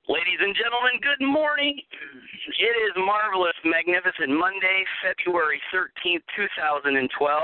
Ladies and gentlemen, good morning. It is marvelous, magnificent Monday, February 13th, 2012.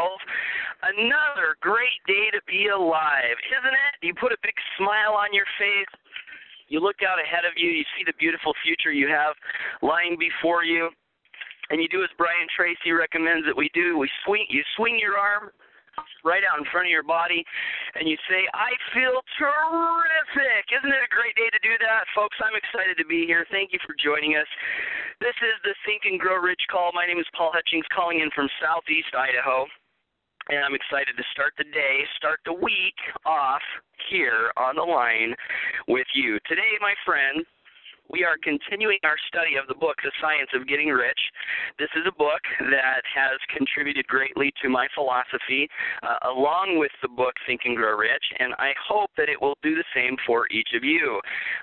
Another great day to be alive, isn't it? You put a big smile on your face. You look out ahead of you. You see the beautiful future you have lying before you. And you do as Brian Tracy recommends that we do. You swing your arm right out in front of your body, and you say, I feel terrific. Isn't it a great day to do that? Folks, I'm excited to be here. Thank you for joining us. This is the Think and Grow Rich Call. My name is Paul Hutchings, calling in from Southeast Idaho, and I'm excited to start the day, start the week off here on the line with you. Today, my friend, we are continuing our study of the book, The Science of Getting Rich. This is a book that has contributed greatly to my philosophy, along with the book Think and Grow Rich, and I hope that it will do the same for each of you.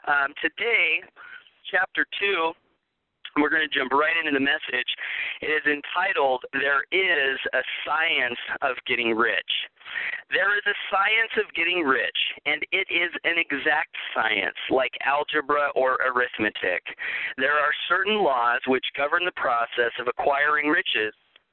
Today, Chapter 2, we're going to jump right into the message. It is entitled, There is a Science of Getting Rich. There is a science of getting rich, and it is an exact science, like algebra or arithmetic. There are certain laws which govern the process of acquiring riches.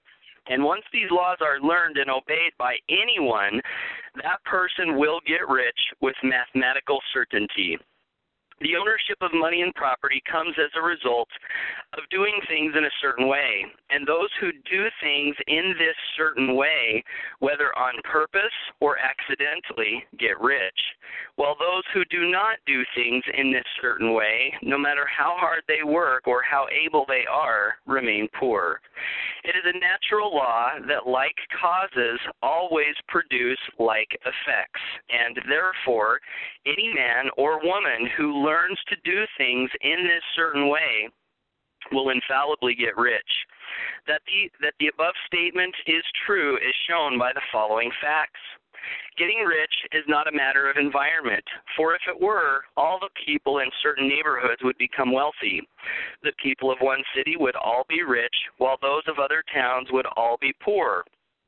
And once these laws are learned and obeyed by anyone, that person will get rich with mathematical certainty. The ownership of money and property comes as a result of doing things in a certain way. And those who do things in this certain way, whether on purpose or accidentally, get rich. While those who do not do things in this certain way, no matter how hard they work or how able they are, remain poor. It is a natural law that like causes always produce like effects. And therefore, any man or woman who learns to do things in this certain way will infallibly get rich. That the above statement is true is shown by the following facts. Getting rich is not a matter of environment, for if it were, all the people in certain neighborhoods would become wealthy. The people of one city would all be rich, while those of other towns would all be poor.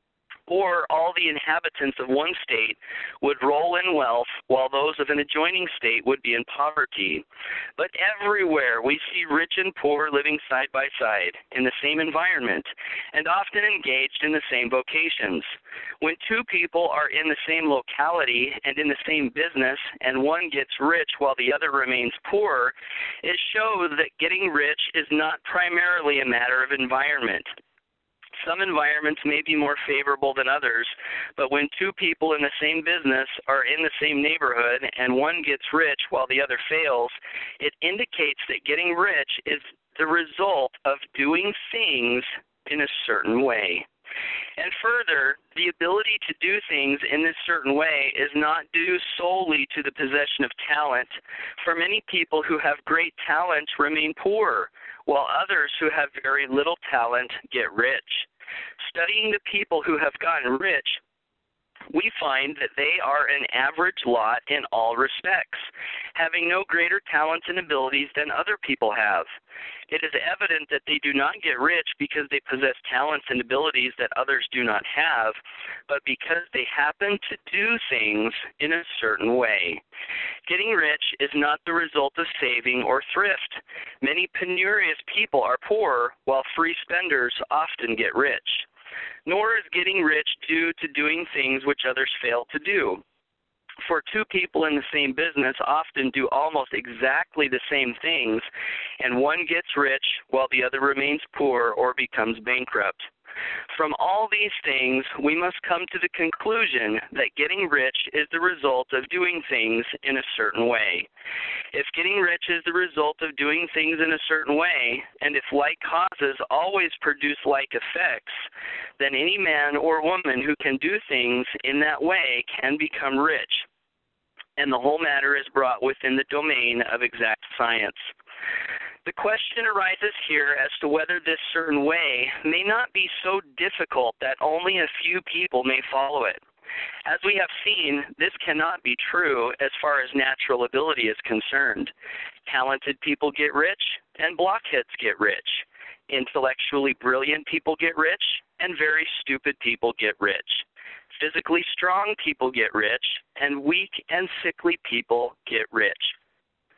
Or all the inhabitants of one state would roll in wealth, while those of an adjoining state would be in poverty. But everywhere we see rich and poor living side by side in the same environment, and often engaged in the same vocations. When two people are in the same locality and in the same business, and one gets rich while the other remains poor, it shows that getting rich is not primarily a matter of environment. Some environments may be more favorable than others, but when two people in the same business are in the same neighborhood and one gets rich while the other fails, it indicates that getting rich is the result of doing things in a certain way. And further, the ability to do things in this certain way is not due solely to the possession of talent, for many people who have great talent remain poor, while others who have very little talent get rich. Studying the people who have gotten rich, we find that they are an average lot in all respects, having no greater talents and abilities than other people have. It is evident that they do not get rich because they possess talents and abilities that others do not have, but because they happen to do things in a certain way. Getting rich is not the result of saving or thrift. Many penurious people are poor, while free spenders often get rich. Nor is getting rich due to doing things which others fail to do. For two people in the same business often do almost exactly the same things, and one gets rich while the other remains poor or becomes bankrupt. From all these things, we must come to the conclusion that getting rich is the result of doing things in a certain way. If getting rich is the result of doing things in a certain way, and if like causes always produce like effects, then any man or woman who can do things in that way can become rich. And the whole matter is brought within the domain of exact science. The question arises here as to whether this certain way may not be so difficult that only a few people may follow it. As we have seen, this cannot be true as far as natural ability is concerned. Talented people get rich, and blockheads get rich. Intellectually brilliant people get rich, and very stupid people get rich. Physically strong people get rich, and weak and sickly people get rich.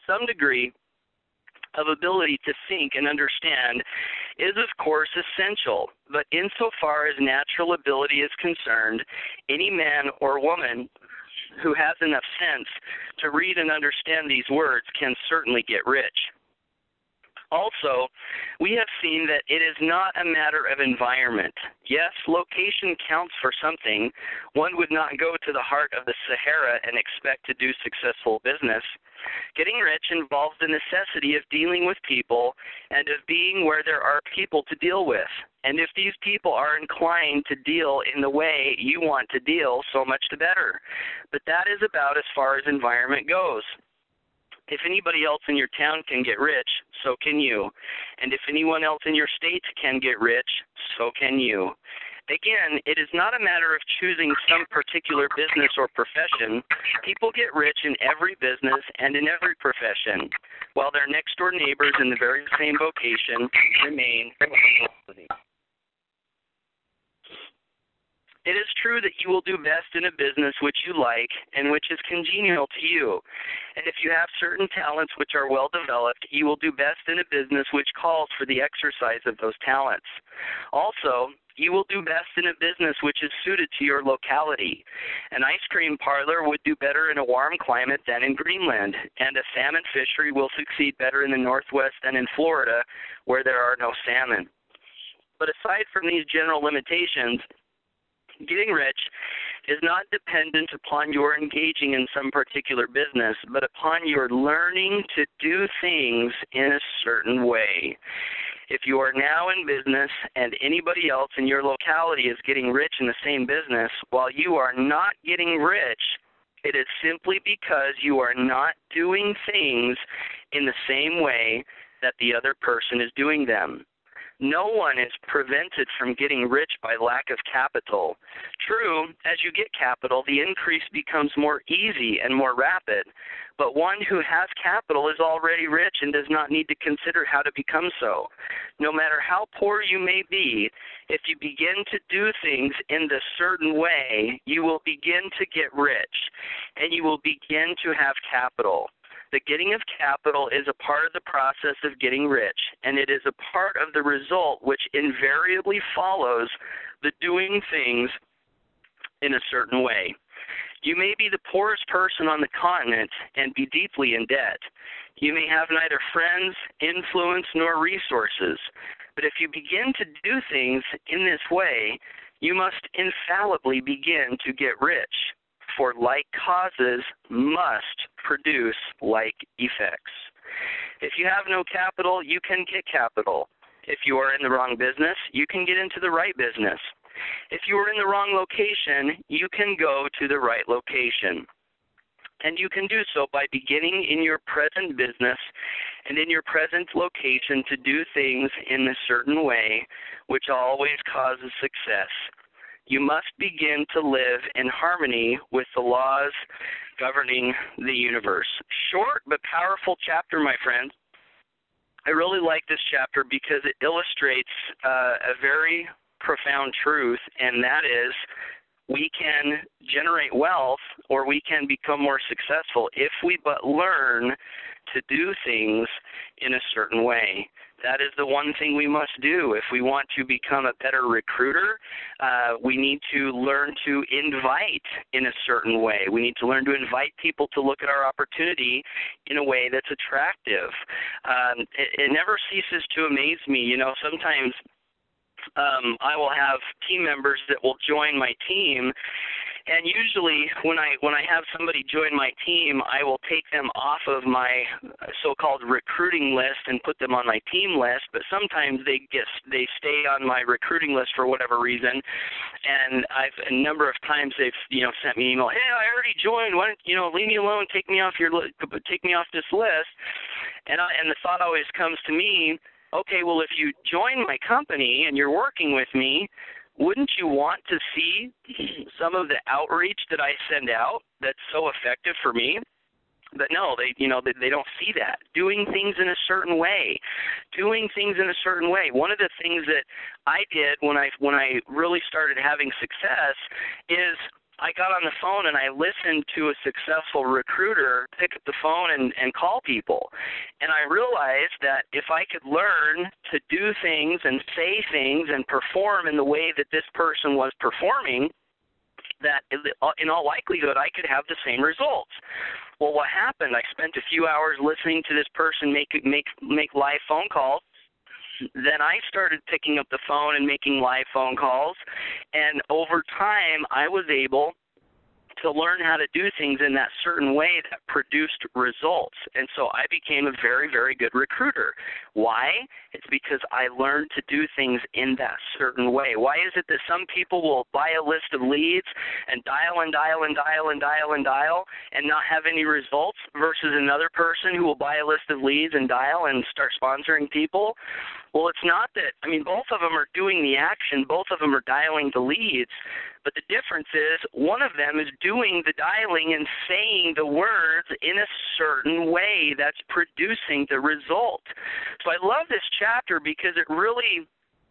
some degree of ability to think and understand is, of course, essential. But insofar as natural ability is concerned, any man or woman who has enough sense to read and understand these words can certainly get rich. Also, we have seen that it is not a matter of environment. Yes, location counts for something. One would not go to the heart of the Sahara and expect to do successful business. Getting rich involves the necessity of dealing with people and of being where there are people to deal with. And if these people are inclined to deal in the way you want to deal, so much the better. But that is about as far as environment goes. If anybody else in your town can get rich, so can you. And if anyone else in your state can get rich, so can you. Again, it is not a matter of choosing some particular business or profession. People get rich in every business and in every profession, while their next-door neighbors in the very same vocation remain. It is true that you will do best in a business which you like and which is congenial to you. And if you have certain talents which are well developed, you will do best in a business which calls for the exercise of those talents. Also, you will do best in a business which is suited to your locality. An ice cream parlor would do better in a warm climate than in Greenland, and a salmon fishery will succeed better in the Northwest than in Florida, where there are no salmon. But aside from these general limitations, getting rich is not dependent upon your engaging in some particular business, but upon your learning to do things in a certain way. If you are now in business and anybody else in your locality is getting rich in the same business while you are not getting rich, it is simply because you are not doing things in the same way that the other person is doing them. No one is prevented from getting rich by lack of capital. True, as you get capital, the increase becomes more easy and more rapid, but one who has capital is already rich and does not need to consider how to become so. No matter how poor you may be, if you begin to do things in the certain way, you will begin to get rich, and you will begin to have capital. The getting of capital is a part of the process of getting rich, and it is a part of the result which invariably follows the doing things in a certain way. You may be the poorest person on the continent and be deeply in debt. You may have neither friends, influence, nor resources. But if you begin to do things in this way, you must infallibly begin to get rich. For like causes must produce like effects. If you have no capital, you can get capital. If you are in the wrong business, you can get into the right business. If you are in the wrong location, you can go to the right location. And you can do so by beginning in your present business and in your present location to do things in a certain way, which always causes success. You must begin to live in harmony with the laws governing the universe. Short but powerful chapter, my friends. I really like this chapter because it illustrates a very profound truth, and that is we can generate wealth or we can become more successful if we but learn to do things in a certain way. That is the one thing we must do. If we want to become a better recruiter, we need to learn to invite in a certain way. We need to learn to invite people to look at our opportunity in a way that's attractive. It never ceases to amaze me. You know, sometimes I will have team members that will join my team, and usually when I have somebody join my team, I will take them off of my so-called recruiting list and put them on my team list, but sometimes they stay on my recruiting list for whatever reason, and a number of times they've sent me an email, hey, I already joined, why don't leave me alone, take me off this list, and the thought always comes to me, okay, well, if you join my company and you're working with me, wouldn't you want to see some of the outreach that I send out that's so effective for me? But no, they don't see that. Doing things in a certain way. One of the things that I did when I really started having success is I got on the phone and I listened to a successful recruiter pick up the phone and call people. And I realized that if I could learn to do things and say things and perform in the way that this person was performing, that in all likelihood I could have the same results. Well, what happened? I spent a few hours listening to this person make live phone calls. Then I started picking up the phone and making live phone calls, and over time I was able to learn how to do things in that certain way that produced results. And so I became a very, very good recruiter. Why? It's because I learned to do things in that certain way. Why is it that some people will buy a list of leads and dial and dial and dial and dial and dial and not have any results versus another person who will buy a list of leads and dial and start sponsoring people? Well, it's not that, both of them are doing the action, both of them are dialing the leads, but the difference is one of them is doing the dialing and saying the words in a certain way that's producing the result. So I love this chapter because it really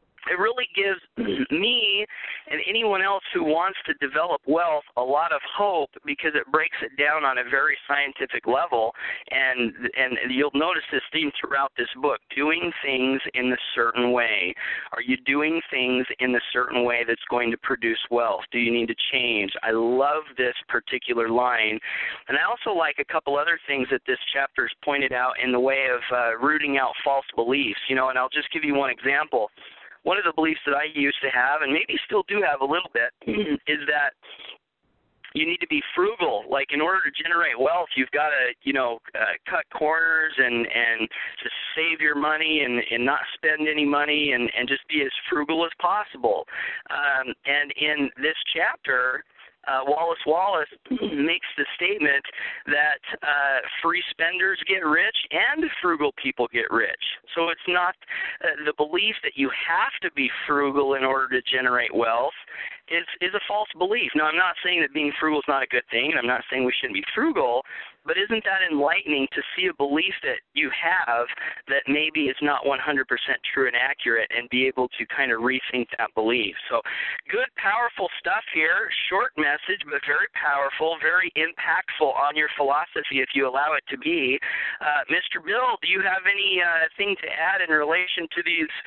gives me and anyone else who wants to develop wealth a lot of hope, because it breaks it down on a very scientific level. And you'll notice this theme throughout this book, doing things in a certain way. Are you doing things in a certain way that's going to produce wealth? Do you need to change? I love this particular line. And I also like a couple other things that this chapter has pointed out in the way of rooting out false beliefs. And I'll just give you one example. One of the beliefs that I used to have, and maybe still do have a little bit, is that you need to be frugal. Like, in order to generate wealth, you've got to, cut corners and just save your money and not spend any money and just be as frugal as possible. And in this chapter, Wallace makes the statement that free spenders get rich and frugal people get rich. So it's not the belief that you have to be frugal in order to generate wealth is a false belief. Now, I'm not saying that being frugal is not a good thing, and I'm not saying we shouldn't be frugal, but isn't that enlightening to see a belief that you have that maybe is not 100% true and accurate, and be able to kind of rethink that belief? So good, powerful stuff here. Short message, but very powerful, very impactful on your philosophy if you allow it to be. Mr. Bill, do you have any thing to add in relation to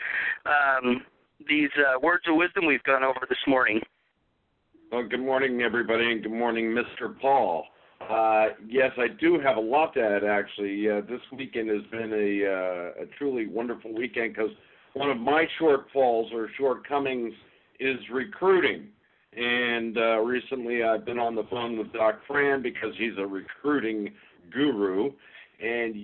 these words of wisdom we've gone over this morning? Well, good morning, everybody, and good morning, Mr. Paul. Yes, I do have a lot to add, actually. This weekend has been a truly wonderful weekend, because one of my shortfalls or shortcomings is recruiting. And recently I've been on the phone with Doc Fran, because he's a recruiting guru, and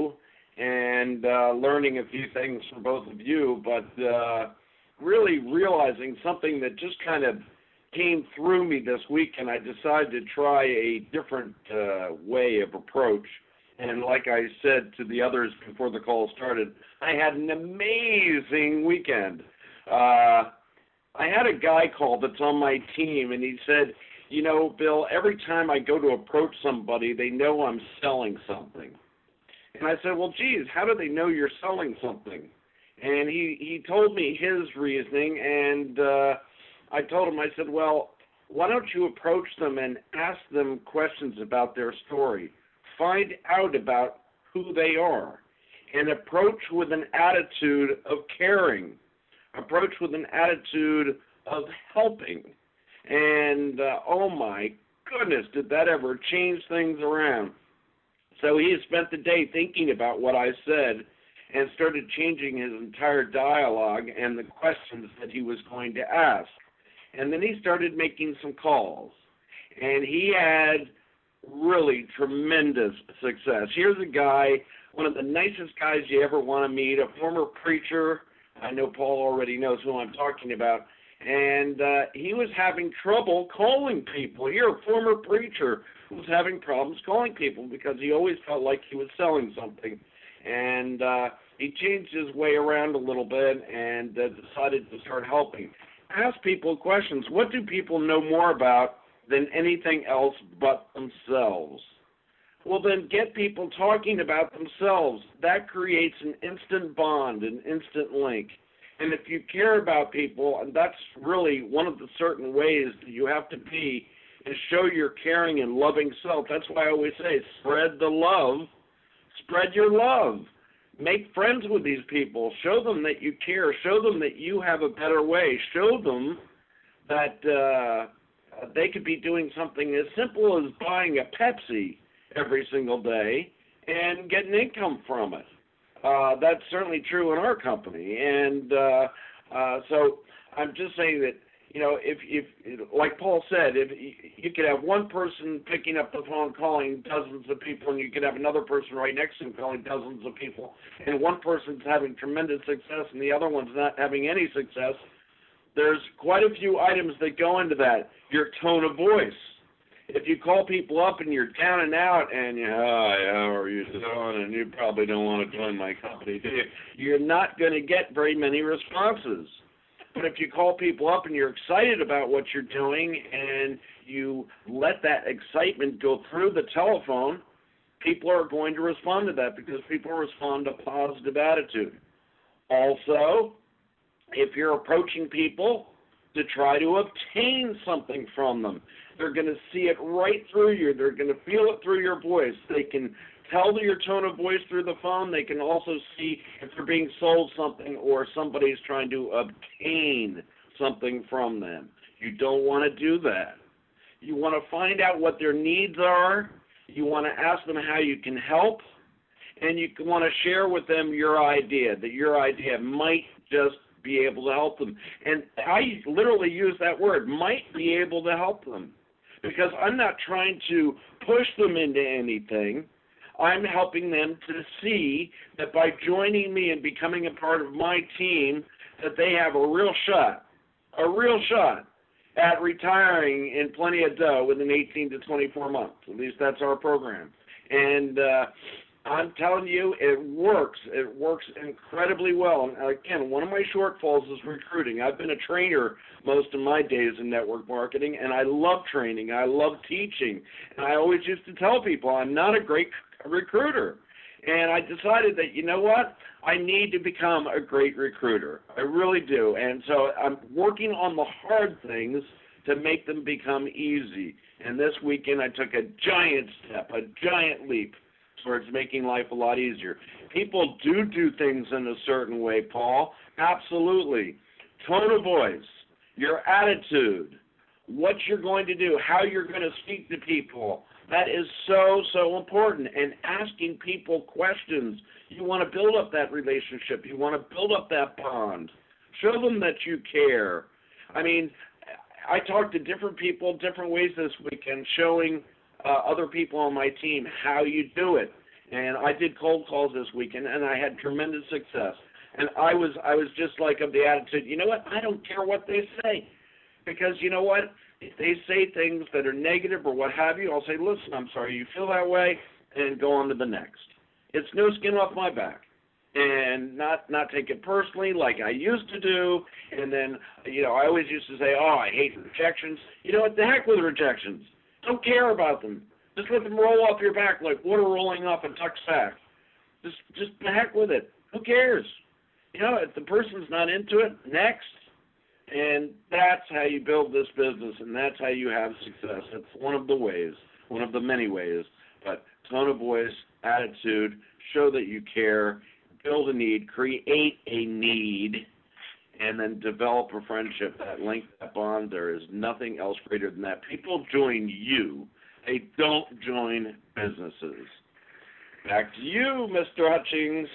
learning a few things from both of you, but really realizing something that just kind of came through me this week, and I decided to try a different way of approach. And like I said to the others before the call started, I had an amazing weekend. I had a guy call that's on my team, and he said, Bill, every time I go to approach somebody, they know I'm selling something. And I said, well, geez, how do they know you're selling something? And he told me his reasoning, and I told him, I said, well, why don't you approach them and ask them questions about their story? Find out about who they are, and approach with an attitude of caring. Approach with an attitude of helping. And, oh my goodness, did that ever change things around. So he spent the day thinking about what I said and started changing his entire dialogue and the questions that he was going to ask. And then he started making some calls. And he had really tremendous success. Here's a guy, one of the nicest guys you ever want to meet, a former preacher. I know Paul already knows who I'm talking about. And he was having trouble calling people. Here, a former preacher was having problems calling people because he always felt like he was selling something. And he changed his way around a little bit and decided to start helping. Ask people questions. What do people know more about than anything else but themselves? Well, then get people talking about themselves. That creates an instant bond, an instant link. And if you care about people, and that's really one of the certain ways that you have to be and show your caring and loving self. That's why I always say, spread the love. Spread your love. Make friends with these people. Show them that you care. Show them that you have a better way. Show them that they could be doing something as simple as buying a Pepsi every single day and getting income from it. That's certainly true in our company. And so I'm just saying that, you know, if like Paul said, if you could have one person picking up the phone calling dozens of people, and you could have another person right next to him calling dozens of people, and one person's having tremendous success and the other one's not having any success, there's quite a few items that go into that. Your tone of voice. If you call people up and you're down and out and how are you doing, and you probably don't want to join my company, do you? You're not going to get very many responses. But if you call people up and you're excited about what you're doing and you let that excitement go through the telephone, people are going to respond to that because people respond to positive attitude. Also, if you're approaching people to try to obtain something from them, they're going to see it right through you. They're going to feel it through your voice. They can tell your tone of voice through the phone. They can also see if they're being sold something or somebody's trying to obtain something from them. You don't want to do that. You want to find out what their needs are. You want to ask them how you can help. And you want to share with them your idea, that your idea might just be able to help them. And I literally use that word, might be able to help them. Because I'm not trying to push them into anything. I'm helping them to see that by joining me and becoming a part of my team, that they have a real shot at retiring in plenty of dough within 18 to 24 months. At least that's our program. And I'm telling you, it works. It works incredibly well. And again, one of my shortfalls is recruiting. I've been a trainer most of my days in network marketing, and I love training. I love teaching. And I always used to tell people I'm not a great recruiter. And I decided that, you know what, I need to become a great recruiter. I really do. And so I'm working on the hard things to make them become easy. And this weekend I took a giant step, a giant leap towards making life a lot easier. People do things in a certain way, Paul. Absolutely. Tone of voice, your attitude, what you're going to do, how you're going to speak to people. That is so important. And asking people questions. You want to build up that relationship. You want to build up that bond. Show them that you care. I mean, I talked to different people different ways this weekend, showing other people on my team how you do it. And I did cold calls this weekend, and I had tremendous success. And I was just like of the attitude, you know what, I don't care what they say. Because you know what, if they say things that are negative or what have you, I'll say, listen, I'm sorry you feel that way, and go on to the next. It's no skin off my back. And not take it personally like I used to do. And then, you know, I always used to say, oh, I hate rejections. You know what, the heck with rejections. Don't care about them. Just let them roll off your back like water rolling off a duck's back. Just the heck with it. Who cares? You know, if the person's not into it, next. And that's how you build this business, and that's how you have success. That's one of the ways, one of the many ways. But tone of voice, attitude, show that you care, build a need, create a need, and then develop a friendship, that link, that bond. There is nothing else greater than that. People join you. They don't join businesses. Back to you, Mr. Hutchings.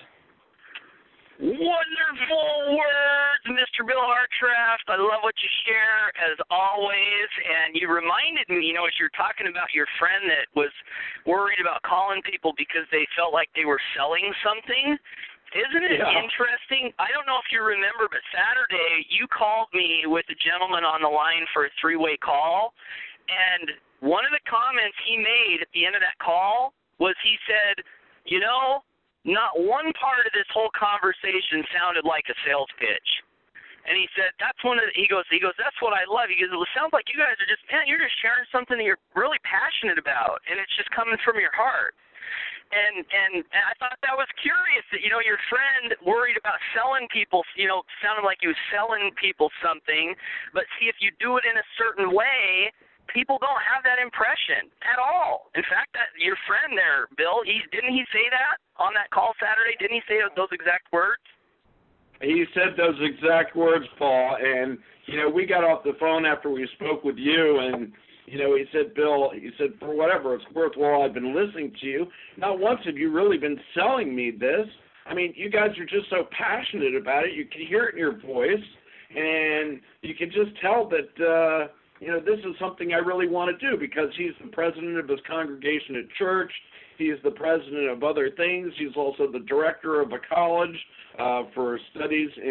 Wonderful words, Mr. Bill Hartranft. I love what you share, as always. And you reminded me, you know, as you're talking about your friend that was worried about calling people because they felt like they were selling something. Isn't it interesting? I don't know if you remember, but Saturday you called me with a gentleman on the line for a three-way call. And one of the comments he made at the end of that call was he said, you know, not one part of this whole conversation sounded like a sales pitch. And he said, that's he goes, that's what I love. He goes, it sounds like you guys are just, man, you're just sharing something that you're really passionate about, and it's just coming from your heart. And I thought that was curious that, you know, your friend worried about selling people, you know, sounded like he was selling people something, but see, if you do it in a certain way, people don't have that impression at all. In fact, that your friend there, Bill, didn't he say that on that call Saturday? Didn't he say those exact words? He said those exact words, Paul, and, we got off the phone after we spoke with you, and, he said, Bill, for whatever it's worth, while I've been listening to you, not once have you really been selling me this. I mean, you guys are just so passionate about it. You can hear it in your voice, and you can just tell that, this is something I really want to do, because he's the president of his congregation at church. He's the president of other things. He's also the director of a college for studies in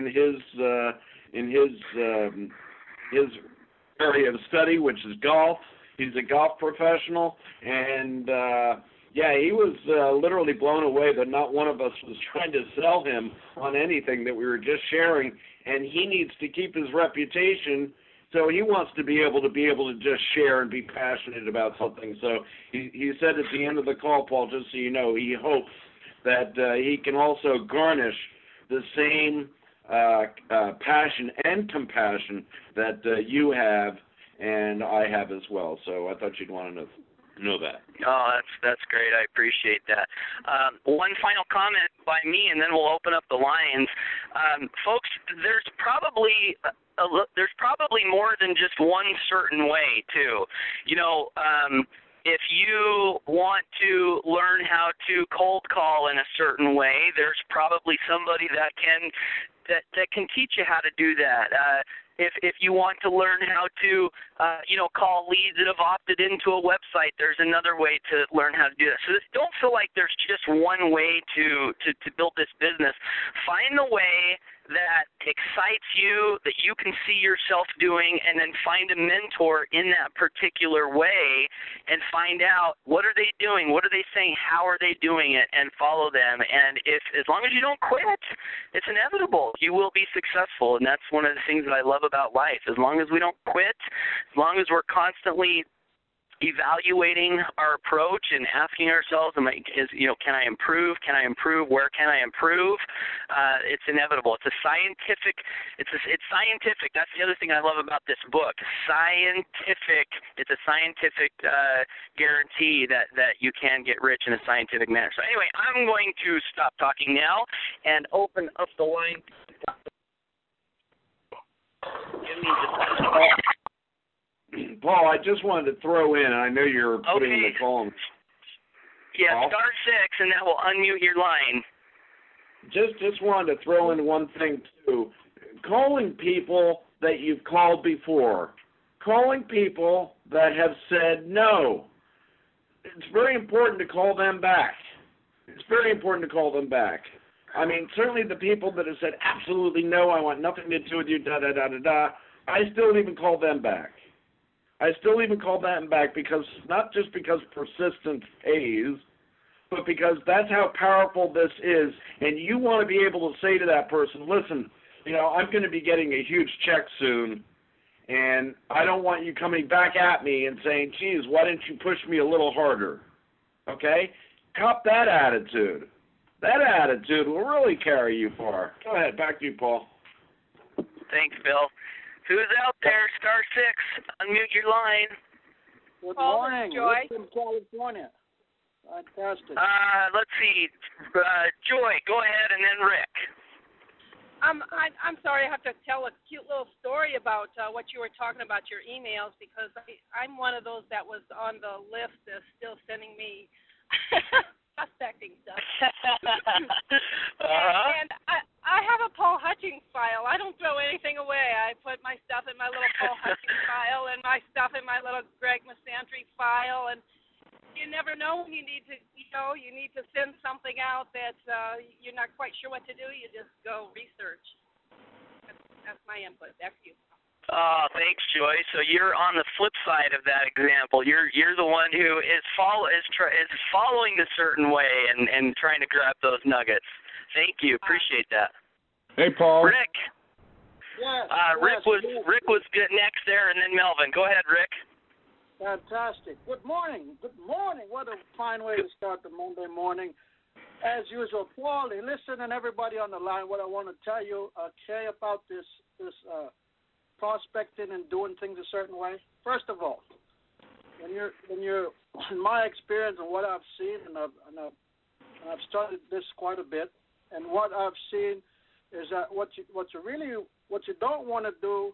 his area of study, which is golf. He's a golf professional, and he was literally blown away that not one of us was trying to sell him on anything, that we were just sharing. And he needs to keep his reputation. So he wants to be able to just share and be passionate about something. So he said at the end of the call, Paul, just so you know, he hopes that he can also garnish the same passion and compassion that you have and I have as well. So I thought you'd want to know that. Oh, that's great. I appreciate that. One final comment by me, and then we'll open up the lines. Folks, there's probably more than just one certain way, too. If you want to learn how to cold call in a certain way, there's probably somebody that can teach you how to do that. If you want to learn how to, call leads that have opted into a website, there's another way to learn how to do that. So don't feel like there's just one way to build this business. Find the way that excites you, that you can see yourself doing, and then find a mentor in that particular way and find out what are they doing, what are they saying, how are they doing it, and follow them. And as long as you don't quit, it's inevitable. You will be successful, and that's one of the things that I love about life. As long as we don't quit, as long as we're constantly evaluating our approach and asking ourselves, can I improve? Can I improve? Where can I improve? It's inevitable. It's scientific. That's the other thing I love about this book. It's a scientific guarantee that you can get rich in a scientific manner. So anyway, I'm going to stop talking now and open up the line. Give me just a second. Paul, I just wanted to throw in, and I know you're putting the call in. Yeah, Paul? star 6, and that will unmute your line. Just wanted to throw in one thing, too. Calling people that you've called before. Calling people that have said no. It's very important to call them back. I mean, certainly the people that have said absolutely no, I want nothing to do with you, da-da-da-da-da, I still even call them back. Because not just because persistence pays, but because that's how powerful this is. And you want to be able to say to that person, listen, I'm going to be getting a huge check soon, and I don't want you coming back at me and saying, geez, why didn't you push me a little harder? Okay? Cop that attitude. That attitude will really carry you far. Go ahead. Back to you, Paul. Thanks, Bill. Who's out there? Star 6. Unmute your line. Good morning. Joy from California. Fantastic. Let's see. Joy, go ahead, and then Rick. I'm sorry. I have to tell a cute little story about what you were talking about your emails, because I'm one of those that was on the list that's still sending me prospecting stuff. And I have a Paul Hutchings file. I don't throw anything away. I put my stuff in my little Paul Hutchings file and my stuff in my little Greg Massantry file. And you never know when you need to, you need to send something out that you're not quite sure what to do. You just go research. That's my input. Back to you. Oh, thanks, Joy. So you're on the flip side of that example. You're the one who is following a certain way and trying to grab those nuggets. Thank you. Appreciate that. Hey, Paul. Rick. Yes. Rick was good next there, and then Melvin. Go ahead, Rick. Fantastic. Good morning. What a fine way to start the Monday morning. As usual, Paul, listen, and everybody on the line, what I want to tell you, about this prospecting and doing things a certain way. First of all, when you're in my experience and what I've seen, and I've studied this quite a bit, and what I've seen is that what you don't want to do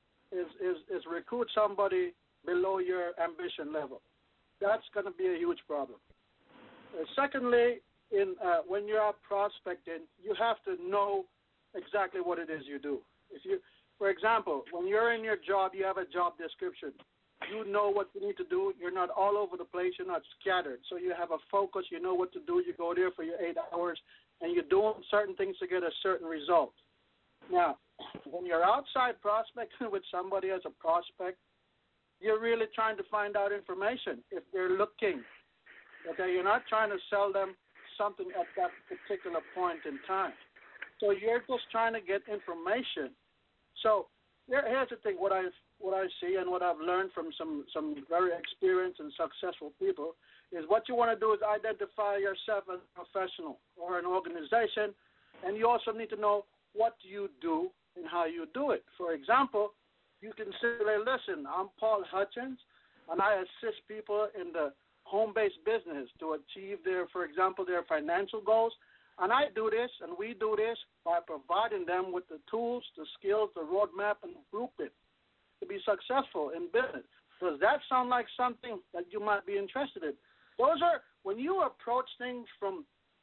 is recruit somebody below your ambition level. That's going to be a huge problem. Secondly, when you're out prospecting, you have to know exactly what it is you do. For example, when you're in your job, you have a job description. You know what you need to do. You're not all over the place. You're not scattered. So you have a focus. You know what to do. You go there for your 8 hours, and you're doing certain things to get a certain result. Now, when you're outside prospecting with somebody as a prospect, you're really trying to find out information if they're looking. Okay, you're not trying to sell them something at that particular point in time. So you're just trying to get information. So here's the thing: what I see and what I've learned from some very experienced and successful people is what you want to do is identify yourself as a professional or an organization, and you also need to know what you do and how you do it. For example, you can say, listen, I'm Paul Hutchins, and I assist people in the home-based business to achieve for example, their financial goals. And I do this, and we do this by providing them with the tools, the skills, the roadmap, and the blueprint to be successful in business. Does that sound like something that you might be interested in? Those are, when you approach things from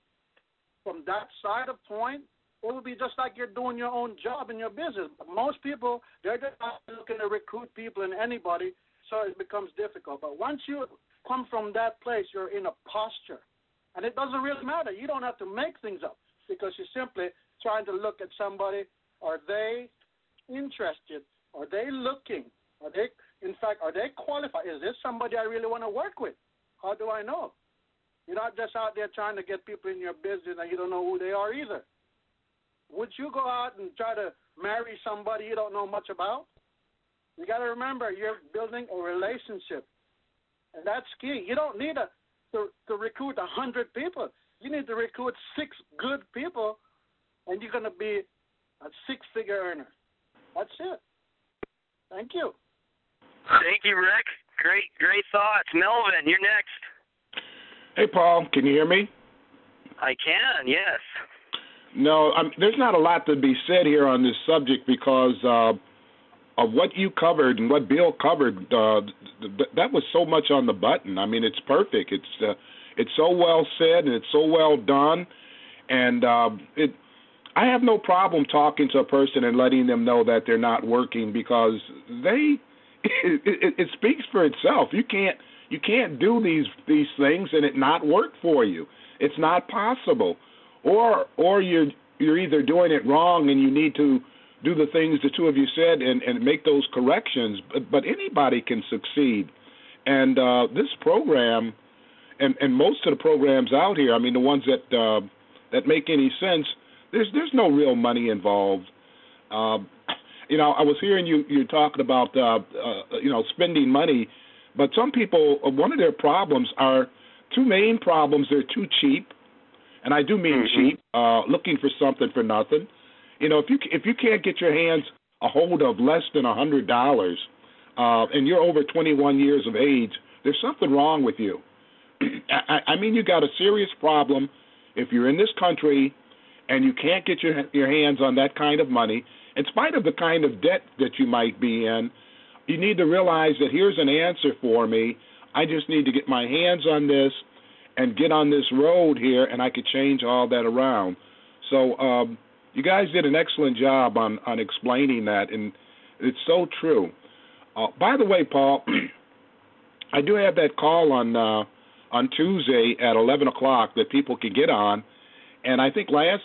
that side of point, it will be just like you're doing your own job in your business. But most people, they're just not looking to recruit people and anybody, so it becomes difficult. But once you come from that place, you're in a posture. And it doesn't really matter. You don't have to make things up because you're simply trying to look at somebody. Are they interested? Are they looking? Are they qualified? Is this somebody I really want to work with? How do I know? You're not just out there trying to get people in your business and you don't know who they are either. Would you go out and try to marry somebody you don't know much about? You got to remember, you're building a relationship, and that's key. You don't need to recruit 100 people. You need to recruit 6 good people, and you're going to be a 6-figure earner. That's it. Thank you. Thank you, Rick. Great thoughts. Melvin, you're next. Hey, Paul, can you hear me? I can, yes. No, there's not a lot to be said here on this subject because of what you covered and what Bill covered. That was so much on the button. I mean, it's perfect. It's so well said and it's so well done, and I have no problem talking to a person and letting them know that they're not working because it speaks for itself. You can't do these things and it not work for you. It's not possible. Or you're either doing it wrong and you need to do the things the two of you said and make those corrections. But anybody can succeed. And this program and most of the programs out here, I mean the ones that make any sense, there's no real money involved. I was hearing you talking about spending money, but some people, one of their problems are 2 main problems. They're too cheap. And I do mean cheap, looking for something for nothing. If you can't get your hands a hold of less than $100, and you're over 21 years of age, there's something wrong with you. I mean, you got a serious problem if you're in this country and you can't get your hands on that kind of money. In spite of the kind of debt that you might be in, you need to realize that here's an answer for me. I just need to get my hands on this and get on this road here, and I could change all that around. So you guys did an excellent job on explaining that, and it's so true. By the way, Paul, I do have that call on Tuesday at 11 o'clock that people can get on, and I think last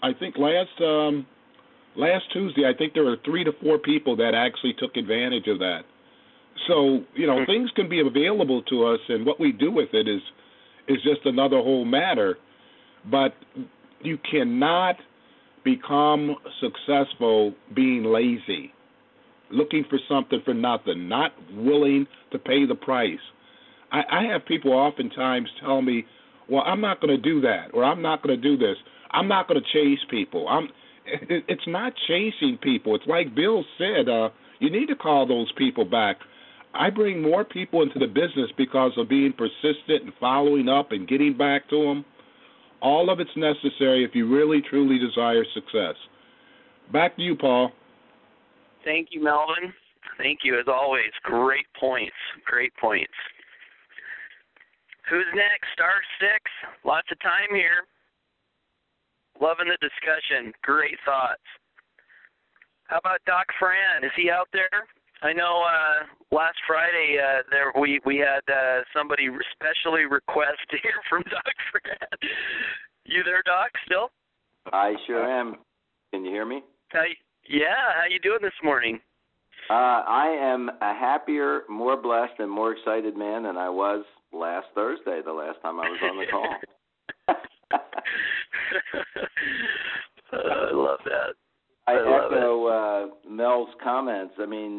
Tuesday, I think there were 3 to 4 people that actually took advantage of that. So things can be available to us, and what we do with it is just another whole matter. But you cannot become successful being lazy, looking for something for nothing, not willing to pay the price. I have people oftentimes tell me, well, I'm not going to do that, or I'm not going to do this. I'm not going to chase people. It's not chasing people. It's like Bill said, you need to call those people back. I bring more people into the business because of being persistent and following up and getting back to them. All of it's necessary if you really, truly desire success. Back to you, Paul. Thank you, Melvin. Thank you, as always. Great points. Great points. Who's next? Star 6. Lots of time here. Loving the discussion. Great thoughts. How about Doc Fran? Is he out there? I know last Friday we had somebody specially request to hear from Doc Fran. You there, Doc, still? I sure am. Can you hear me? How you doing this morning? I am a happier, more blessed, and more excited man than I was last Thursday, the last time I was on the call. I love that. I echo Mel's comments. I mean,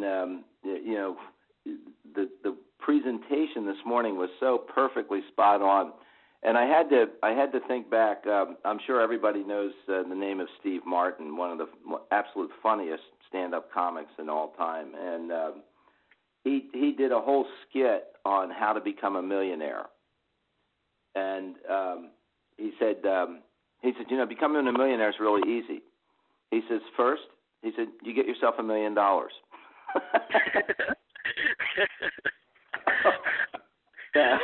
the presentation this morning was so perfectly spot on, and I had to think back. I'm sure everybody knows the name of Steve Martin, one of the absolute funniest stand-up comics in all time, and he did a whole skit on how to become a millionaire, and he said, becoming a millionaire is really easy. He says, first, you get yourself $1 million. Yeah.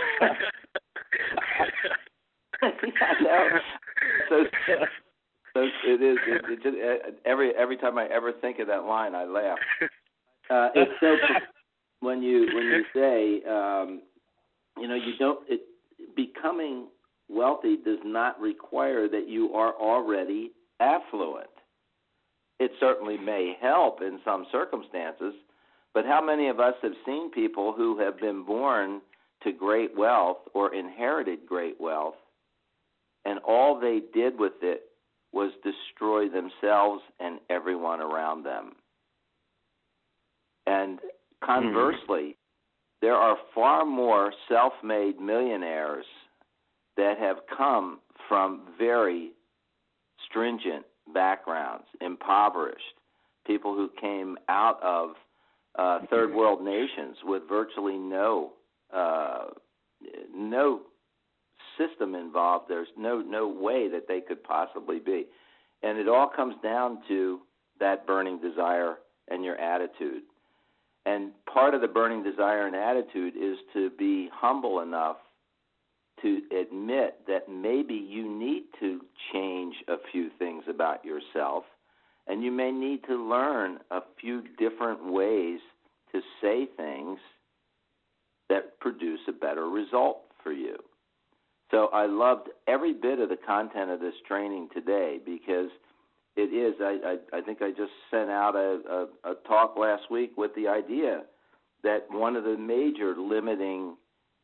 So it is. It just, every time I ever think of that line, I laugh. It's so when you say, you don't. Becoming wealthy does not require that you are already affluent. It certainly may help in some circumstances, but how many of us have seen people who have been born to great wealth or inherited great wealth, and all they did with it was destroy themselves and everyone around them? And conversely, there are far more self-made millionaires that have come from very stringent backgrounds, impoverished, people who came out of third world nations with virtually no system involved. There's no way that they could possibly be. And it all comes down to that burning desire and your attitude. And part of the burning desire and attitude is to be humble enough to admit that maybe you need to change a few things about yourself, and you may need to learn a few different ways to say things that produce a better result for you. So I loved every bit of the content of this training today because it is, I think I just sent out a talk last week with the idea that one of the major limiting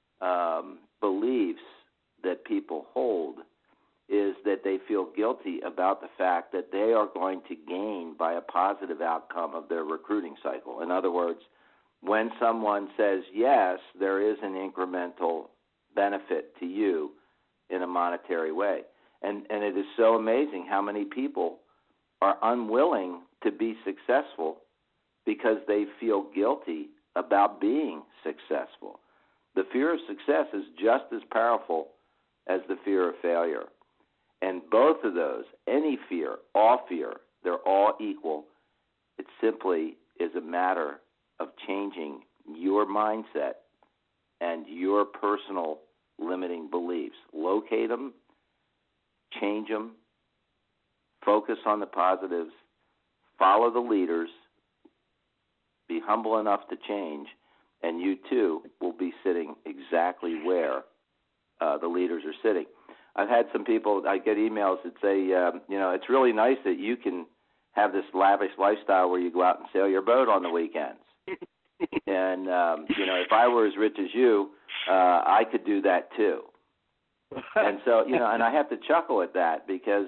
beliefs that people hold is that they feel guilty about the fact that they are going to gain by a positive outcome of their recruiting cycle. In other words, when someone says yes, there is an incremental benefit to you in a monetary way. And it is so amazing how many people are unwilling to be successful because they feel guilty about being successful. The fear of success is just as powerful as the fear of failure. And both of those, any fear, all fear, they're all equal. It simply is a matter of changing your mindset and your personal limiting beliefs. Locate them, change them, focus on the positives, follow the leaders, be humble enough to change, and you too will be sitting exactly where the leaders are sitting. I've had some people, I get emails that say, it's really nice that you can have this lavish lifestyle where you go out and sail your boat on the weekends. And, if I were as rich as you, I could do that too. And so, and I have to chuckle at that because,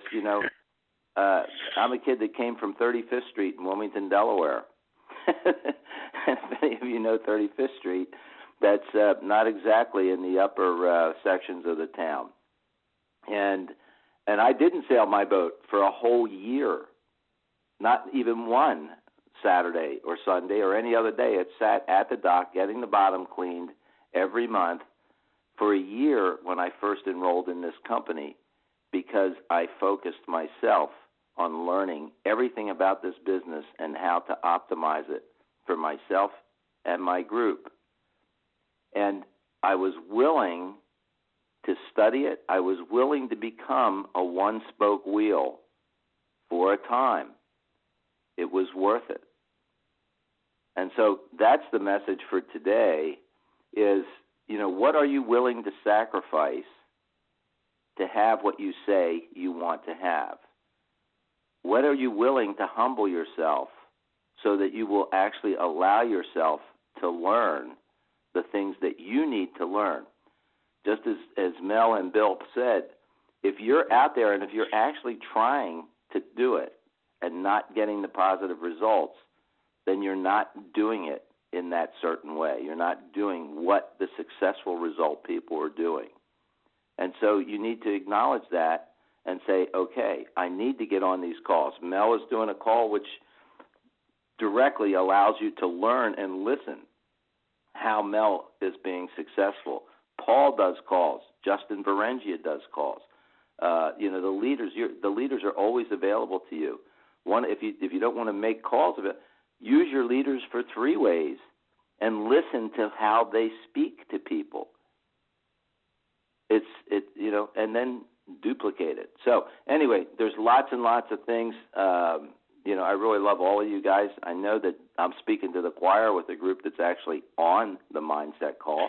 I'm a kid that came from 35th Street in Wilmington, Delaware. And if any of you know 35th Street, that's not exactly in the upper sections of the town. And I didn't sail my boat for a whole year, not even one Saturday or Sunday or any other day. It sat at the dock getting the bottom cleaned every month for a year when I first enrolled in this company, because I focused myself on learning everything about this business and how to optimize it for myself and my group. And I was willing to study it. I was willing to become a one-spoke wheel for a time. It was worth it. And so that's the message for today is, what are you willing to sacrifice to have what you say you want to have? What are you willing to humble yourself so that you will actually allow yourself to learn the things that you need to learn? Just as Mel and Bill said, if you're out there and if you're actually trying to do it and not getting the positive results, then you're not doing it in that certain way. You're not doing what the successful result people are doing. And so you need to acknowledge that and say, okay, I need to get on these calls. Mel is doing a call which directly allows you to learn and listen how Mel is being successful. Paul does calls. Justin Berengia does calls. The leaders are always available to you. If you don't want to make calls of it, use your leaders for 3 ways and listen to how they speak to people. And then duplicate it. So anyway, there's lots and lots of things. I really love all of you guys. I know that I'm speaking to the choir with a group that's actually on the Mindset Call.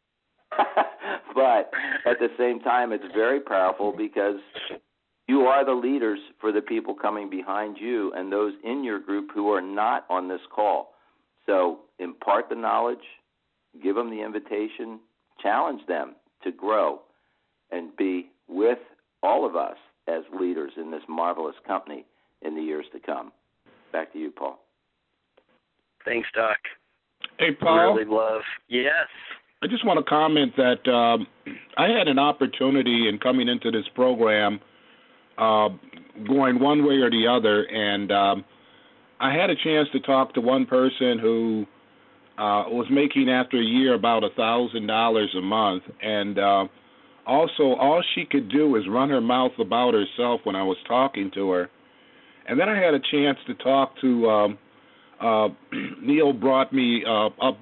But at the same time, it's very powerful because you are the leaders for the people coming behind you and those in your group who are not on this call. So impart the knowledge, give them the invitation, challenge them to grow and be with all of us as leaders in this marvelous company in the years to come. Back to you, Paul. Thanks, Doc. Hey, Paul. Really love. Yes. I just want to comment that I had an opportunity in coming into this program, going one way or the other, and I had a chance to talk to one person who was making after a year about $1,000 a month, and also all she could do was run her mouth about herself when I was talking to her. And then I had a chance to talk to Neil brought me up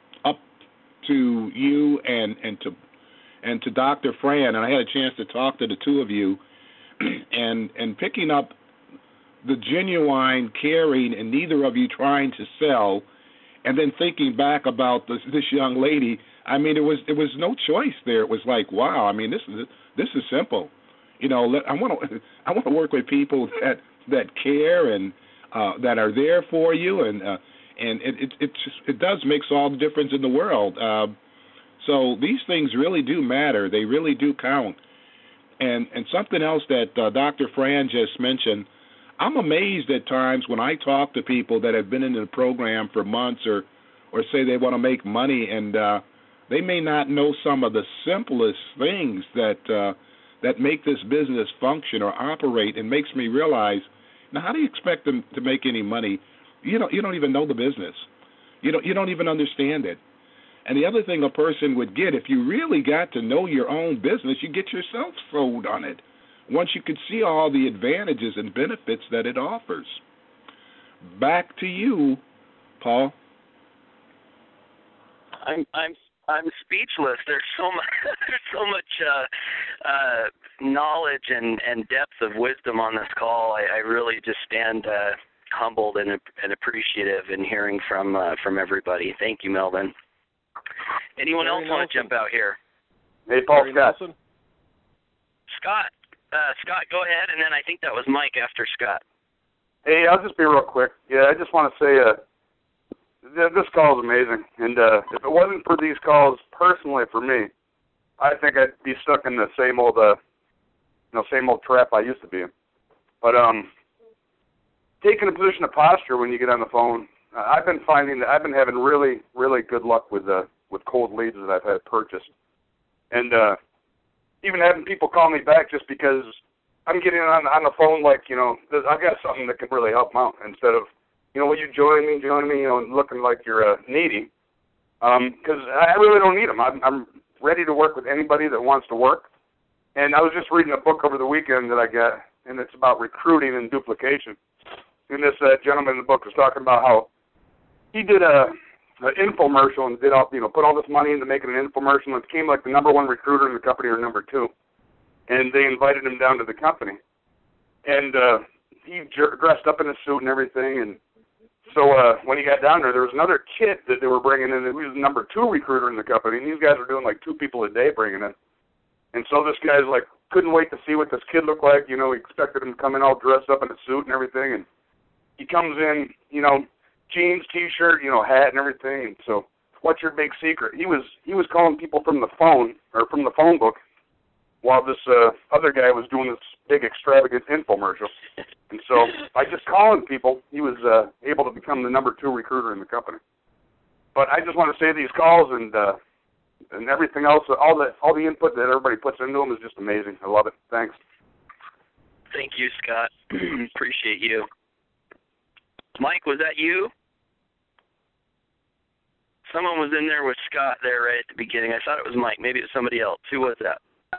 to you and to Dr. Fran, and I had a chance to talk to the two of you, and picking up the genuine caring and neither of you trying to sell, and then thinking back about this young lady. I mean, it was no choice there. It was like, wow. I mean, this is simple. I want to work with people that care and that are there for you, and it does makes all the difference in the world. So these things really do matter. They really do count. And something else that Dr. Fran just mentioned, I'm amazed at times when I talk to people that have been in the program for months or say they want to make money, and they may not know some of the simplest things that make this business function or operate, and makes me realize, now how do you expect them to make any money? You don't even know the business. You don't even understand it. And the other thing a person would get, if you really got to know your own business, you get yourself sold on it. Once you could see all the advantages and benefits that it offers. Back to you, Paul. I'm speechless. There's so much knowledge and depth of wisdom on this call. I really just stand humbled and appreciative in hearing from everybody. Thank you, Melvin. Anyone else want to jump out here? Hey, Paul. Scott. Scott, go ahead, and then I think that was Mike after Scott. Hey, I'll just be real quick. Yeah, I just want to say this call is amazing, and if it wasn't for these calls personally for me, I think I'd be stuck in the same old trap I used to be in. But taking a position of posture when you get on the phone, I've been finding that I've been having really, really good luck with cold leads that I've had purchased, and even having people call me back just because I'm getting on the phone like, I've got something that can really help them out instead of will you join me, looking like you're needy. Because I really don't need them. I'm ready to work with anybody that wants to work. And I was just reading a book over the weekend that I got, and it's about recruiting and duplication. And this gentleman in the book was talking about how he did an infomercial and did all, put all this money into making an infomercial, and became like the number one recruiter in the company or number two. And they invited him down to the company. And he dressed up in a suit and everything. And so when he got down there was another kid that they were bringing in. He was the number two recruiter in the company. And these guys were doing like 2 people a day bringing in. And so this guy's like, couldn't wait to see what this kid looked like. He expected him to come in all dressed up in a suit and everything. And he comes in, jeans, T-shirt, hat and everything. And so what's your big secret? He was calling people from the phone or from the phone book while this other guy was doing this big extravagant infomercial. And so by just calling people, he was able to become the number 2 recruiter in the company. But I just want to say these calls and everything else, all the input that everybody puts into them is just amazing. I love it. Thanks. Thank you, Scott. Appreciate you. Mike, was that you? Someone was in there with Scott there right at the beginning. I thought it was Mike. Maybe it was somebody else. Who was that?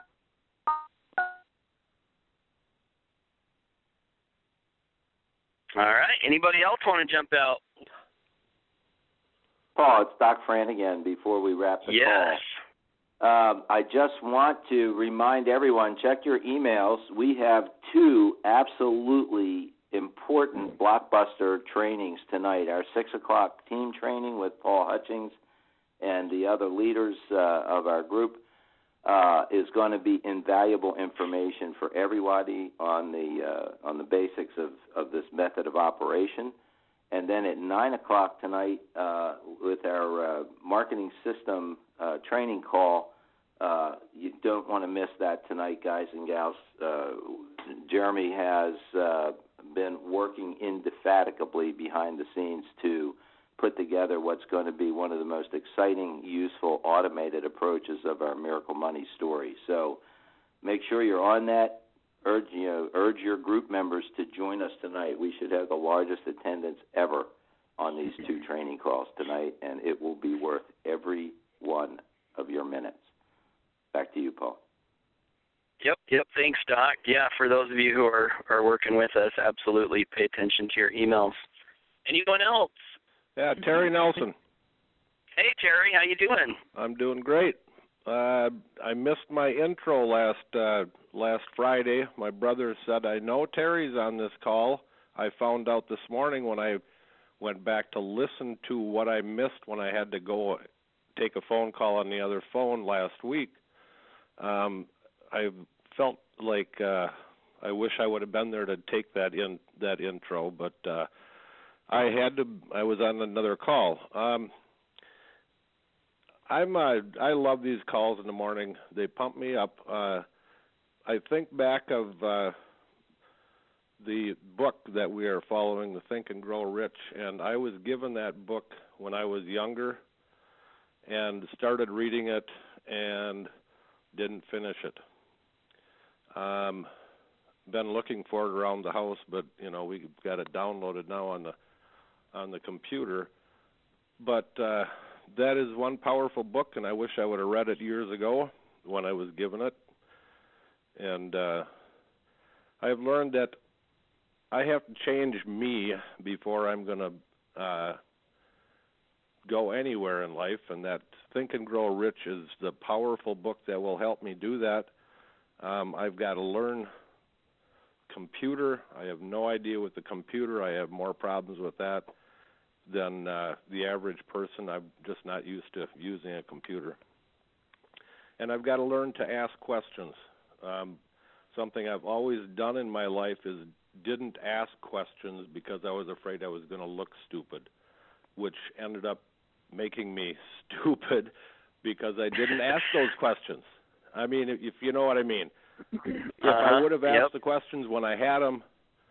All right. Anybody else want to jump out? Paul, it's Doc Fran again before we wrap the call. I just want to remind everyone, check your emails. We have 2 absolutely important blockbuster trainings tonight. Our 6 o'clock team training with Paul Hutchings and the other leaders of our group is going to be invaluable information for everybody on the basics of this method of operation. And then at 9 o'clock tonight, with our marketing system training call, you don't want to miss that tonight, guys and gals. Jeremy has been working indefatigably behind the scenes to put together what's going to be one of the most exciting, useful, automated approaches of our Miracle Money story. So make sure you're on that. Urge your group members to join us tonight. We should have the largest attendance ever on these 2 training calls tonight, and it will be worth every one of your minutes. Back to you, Paul. Yep. Thanks, Doc. Yeah, for those of you who are working with us, absolutely pay attention to your emails. Anyone else? Yeah, Terry Nelson. Hey, Terry, how you doing? I'm doing great. I missed my intro last Friday. My brother said, I know Terry's on this call. I found out this morning when I went back to listen to what I missed when I had to go take a phone call on the other phone last week. I felt like I wish I would have been there to take that intro, but I was on another call. I love these calls in the morning. They pump me up. I think back of the book that we are following, the Think and Grow Rich, and I was given that book when I was younger and started reading it and didn't finish it. Been looking for it around the house, but we've got it downloaded now on the computer. But that is one powerful book, and I wish I would have read it years ago when I was given it. And I've learned that I have to change me before I'm going to go anywhere in life, and that Think and Grow Rich is the powerful book that will help me do that. I've got to learn computer. I have no idea with the computer. I have more problems with that than the average person. I'm just not used to using a computer. And I've got to learn to ask questions. Something I've always done in my life is didn't ask questions because I was afraid I was going to look stupid, which ended up making me stupid because I didn't ask those questions. I mean, if you know what I mean. If I would have asked the questions when I had them,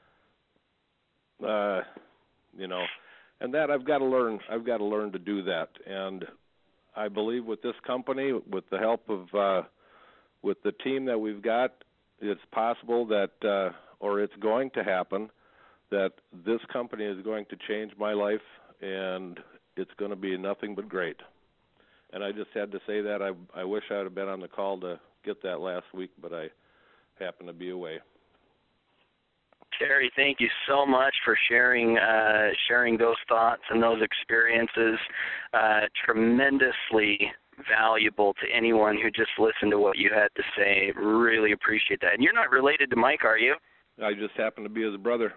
and that I've got to learn. I've got to learn to do that. And I believe with this company, with the help of with the team that we've got, it's possible that, or it's going to happen, that this company is going to change my life, and it's going to be nothing but great. And I just had to say that. I wish I would have been on the call to get that last week, but I happened to be away. Terry, thank you so much for sharing those thoughts and those experiences. Tremendously valuable to anyone who just listened to what you had to say. Really appreciate that. And you're not related to Mike, are you? I just happen to be his brother.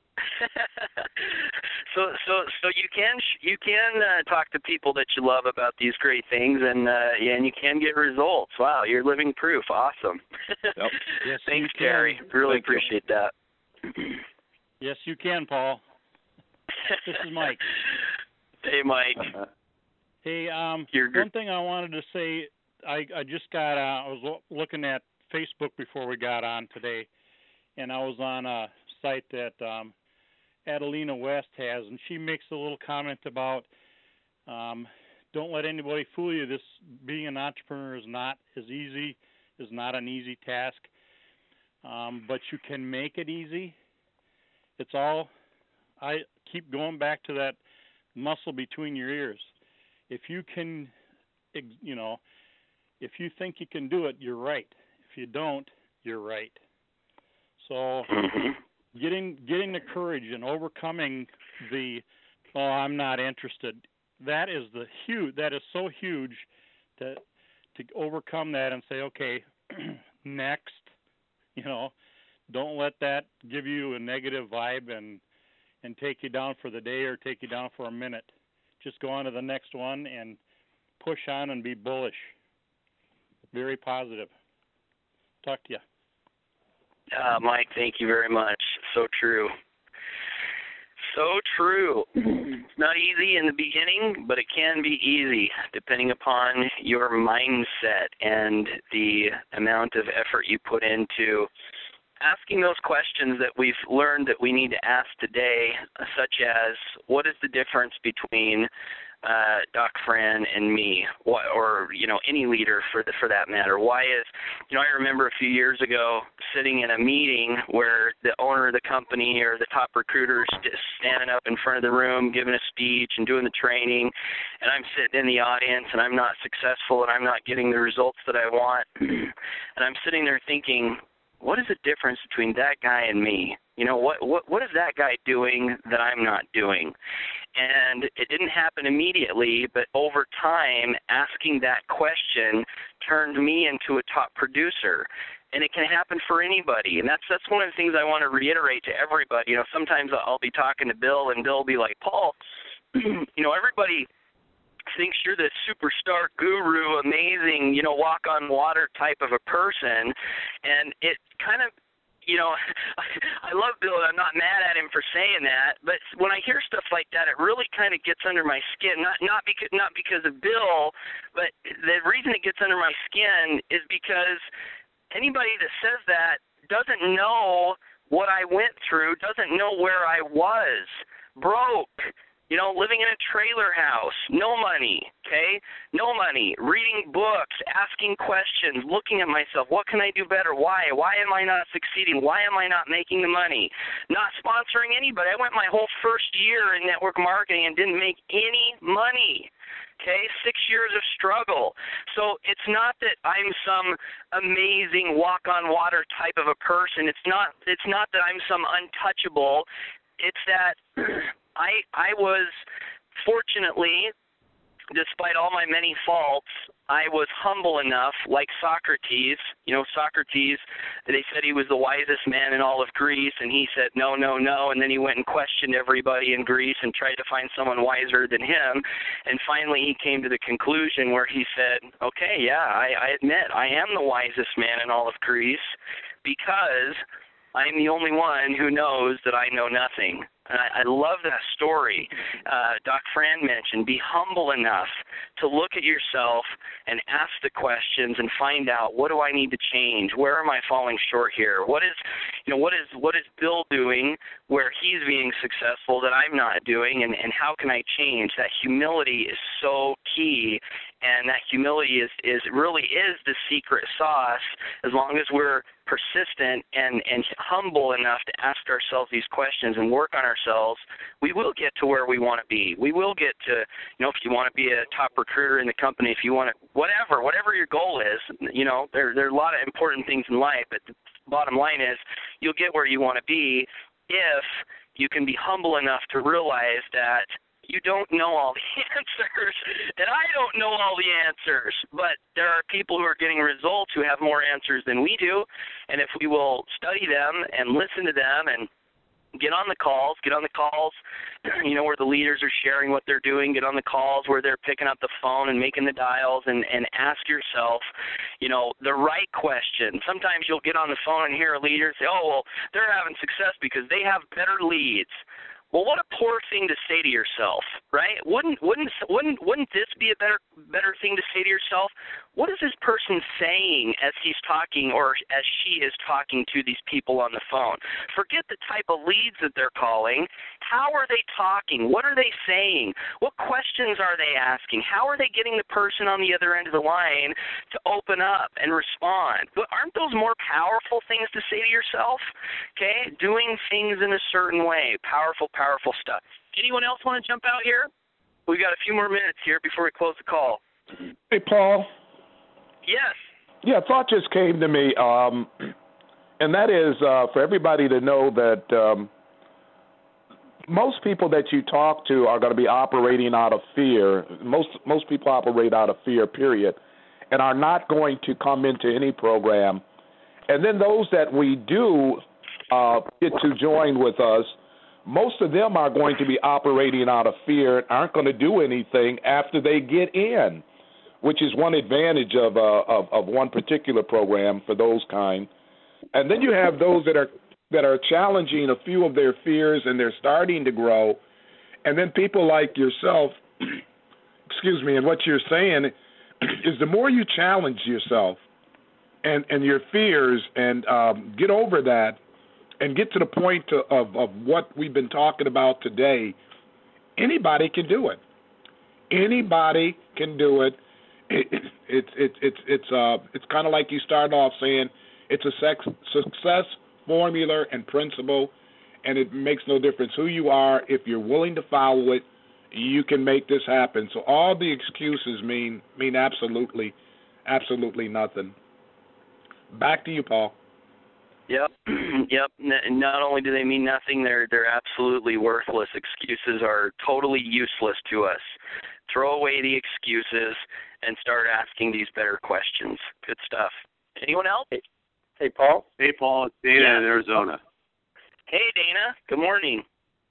So you can talk to people that you love about these great things, and you can get results. Wow, you're living proof. Awesome. Yep. Yes, thanks, Terry. Really appreciate that. Yes, you can, Paul. This is Mike. Hey, Mike. Hey, one thing I wanted to say, I just got, I was looking at Facebook before we got on today, and I was on a site that Adelina West has, and she makes a little comment about don't let anybody fool you. This being an entrepreneur is not as easy, is not an easy task, but you can make it easy. It's all, I keep going back to that muscle between your ears. If you can, if you think you can do it, you're right. If you don't, you're right. So getting the courage and overcoming the, I'm not interested, that is so huge to overcome that and say, okay, next, don't let that give you a negative vibe and take you down for the day or take you down for a minute. Just go on to the next one and push on and be bullish. Very positive. Talk to you. Mike, thank you very much. So true. So true. It's not easy in the beginning, but it can be easy depending upon your mindset and the amount of effort you put into asking those questions that we've learned that we need to ask today, such as, what is the difference between Doc Fran and me, or any leader for that matter? Why is, I remember a few years ago sitting in a meeting where the owner of the company or the top recruiters just standing up in front of the room giving a speech and doing the training, and I'm sitting in the audience and I'm not successful and I'm not getting the results that I want, and I'm sitting there thinking, what is the difference between that guy and me? What is that guy doing that I'm not doing? And it didn't happen immediately, but over time, asking that question turned me into a top producer. And it can happen for anybody. And that's one of the things I want to reiterate to everybody. Sometimes I'll be talking to Bill, and Bill will be like, Paul, everybody thinks you're this superstar guru, amazing, walk on water type of a person. And it kind of, I love Bill, and I'm not mad at him for saying that, but when I hear stuff like that, it really kind of gets under my skin. Not because of Bill, but the reason it gets under my skin is because anybody that says that doesn't know what I went through, doesn't know where I was. Broke, living in a trailer house, no money, okay? No money, reading books, asking questions, looking at myself, what can I do better? Why? Why am I not succeeding? Why am I not making the money? Not sponsoring anybody. I went my whole first year in network marketing and didn't make any money. Okay, 6 years of struggle. So it's not that I'm some amazing walk-on-water type of a person. It's not that I'm some untouchable. It's that I was, fortunately, despite all my many faults, I was humble enough, like Socrates. Socrates, they said he was the wisest man in all of Greece, and he said, no, no, no, and then he went and questioned everybody in Greece and tried to find someone wiser than him, and finally he came to the conclusion where he said, okay, yeah, I admit I am the wisest man in all of Greece because I'm the only one who knows that I know nothing. And I love that story. Doc Fran mentioned, be humble enough to look at yourself and ask the questions and find out, what do I need to change? Where am I falling short here? What is Bill doing where he's being successful that I'm not doing, and how can I change? That humility is so key, And that humility is really the secret sauce. As long as we're persistent and humble enough to ask ourselves these questions and work on ourselves, we will get to where we want to be. We will get to, if you want to be a top recruiter in the company, if you want to, whatever your goal is, there are a lot of important things in life, but the bottom line is you'll get where you want to be if you can be humble enough to realize that you don't know all the answers, and I don't know all the answers, but there are people who are getting results who have more answers than we do, and if we will study them and listen to them and get on the calls, where the leaders are sharing what they're doing, get on the calls where they're picking up the phone and making the dials, and ask yourself, the right question. Sometimes you'll get on the phone and hear a leader say, oh, well, they're having success because they have better leads. Well, what a poor thing to say to yourself, right? Wouldn't this be a better thing to say to yourself? What is this person saying as he's talking or as she is talking to these people on the phone? Forget the type of leads that they're calling. How are they talking? What are they saying? What questions are they asking? How are they getting the person on the other end of the line to open up and respond? But aren't those more powerful things to say to yourself? Okay, doing things in a certain way, powerful stuff. Anyone else want to jump out here? We've got a few more minutes here before we close the call. Hey, Paul. Yes. Yeah, a thought just came to me, and that is for everybody to know that most people that you talk to are going to be operating out of fear. Most people operate out of fear, period, and are not going to come into any program. And then those that we do get to join with us, most of them are going to be operating out of fear and aren't going to do anything after they get in, which is one advantage of one particular program for those kind. And then you have those that are challenging a few of their fears and they're starting to grow. And then people like yourself, and what you're saying is the more you challenge yourself and your fears and get over that, and get to the point of what we've been talking about today, anybody can do it. Anybody can do it. It's kind of like you started off saying, it's a success formula and principle, and it makes no difference who you are. If you're willing to follow it, you can make this happen. So all the excuses mean absolutely nothing. Back to you, Paul. Yep. Not only do they mean nothing, they're absolutely worthless. Excuses are totally useless to us. Throw away the excuses and start asking these better questions. Good stuff. Anyone else? Hey, Paul. Hey, Paul. It's Dana in Arizona. Hey, Dana. Good morning.